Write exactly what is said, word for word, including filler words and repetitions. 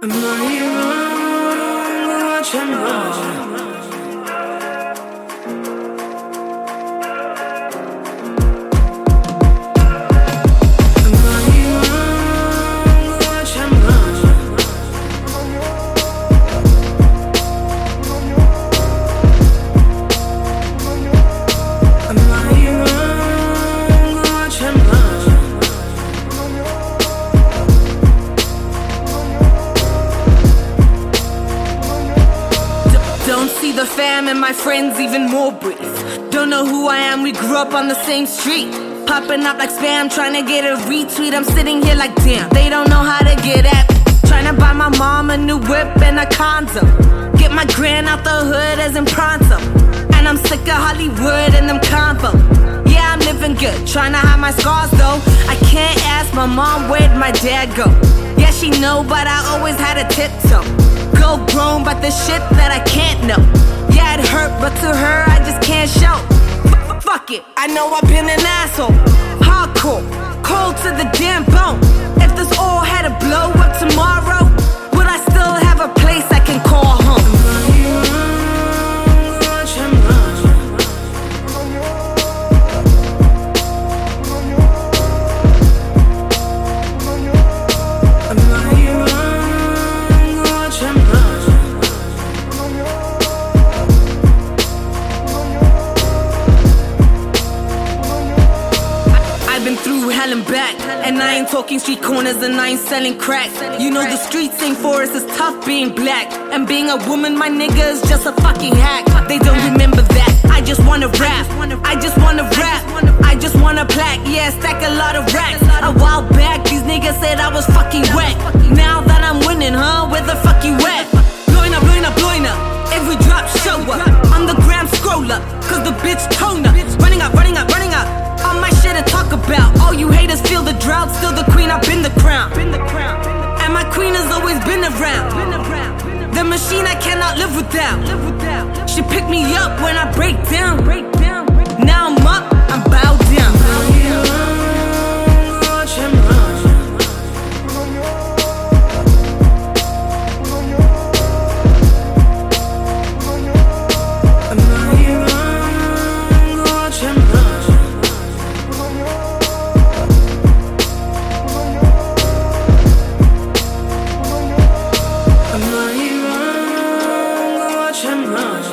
Am I wrong or what am I? Don't see the fam and my friends even more brief. Don't know who I am, we grew up on the same street. Popping up like spam, trying to get a retweet. I'm sitting here like damn, they don't know how to get at me. Trying to buy my mom a new whip and a condo. Get my grand out the hood as in pronto. And I'm sick of Hollywood and them convo. Yeah, I'm living good, trying to hide my scars though. I can't ask my mom where'd my dad go. Yeah, she know, but I always had a tiptoe. Go grown, but the shit that I can't know. Yeah, it hurt, but to her I just can't show. F fuck it, I know I've been an asshole. Hardcore, cold to the damn bone. If this all had to blow up tomorrow, would I still have a place I can call home? Been through hell and back, and I ain't talking street corners and I ain't selling crack. You know the streets ain't for us, it's tough being black. And being a woman, my nigga, is just a fucking hack. They don't remember that, I just wanna rap. I just wanna rap, I just wanna plaque. Yeah, stack a lot of racks. A while back, these niggas said I was fucking whack. Now that I'm winning, huh, where the fuck you at? Blowing up, blowing up, blowing up. Every drop show up, on the gram scroll up. Cause the bitch tone up, running up, running up, running up. All my shit to talk about. All you haters feel the drought. Still the queen, I've been the crown. And my queen has always been around. The machine I cannot live without. She picked me up when I break down. Now I'm up, I'm bowed down. Am I wrong or what am I?